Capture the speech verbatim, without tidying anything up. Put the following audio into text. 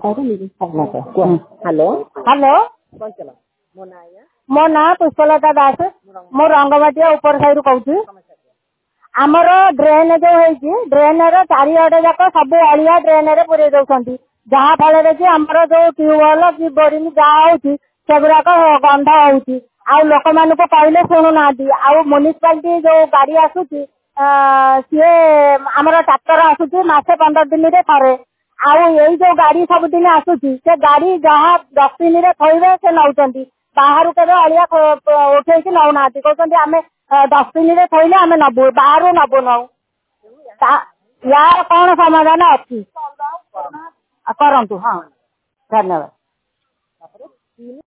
Hello hello मो ना पुष्पलता दास मो रंगमाटिया ऊपर साइड कहूँ आमर ड्रेन जो है ड्रेन चारिआडे जाक सब अलिया ड्रेन रे पुरे दौरान जहाँ फल कि आमर जो ट्यूबवेल कि बोरिंग जहाँ होती सेगुड़ाक गंध होती आ लोक मान कहले शुणुना आउ म्युनिसिपालिटी जो गाड़ी आसूची सी आमर ट्राक्टर आसूची मासे पंदर दिन रे थरे आउ यही जो गाड़ी सबुदिन आसूची से गाड़ी जहाँ डस्टबिन रे थोइबे से नौचंती बाहर के अलिया उठेकी नौना कहते आम डस्टबिन रे थोइले आम नबु बाहर नबु नौ यार कौन समाधान अच्छी करंतु हाँ धन्यवाद।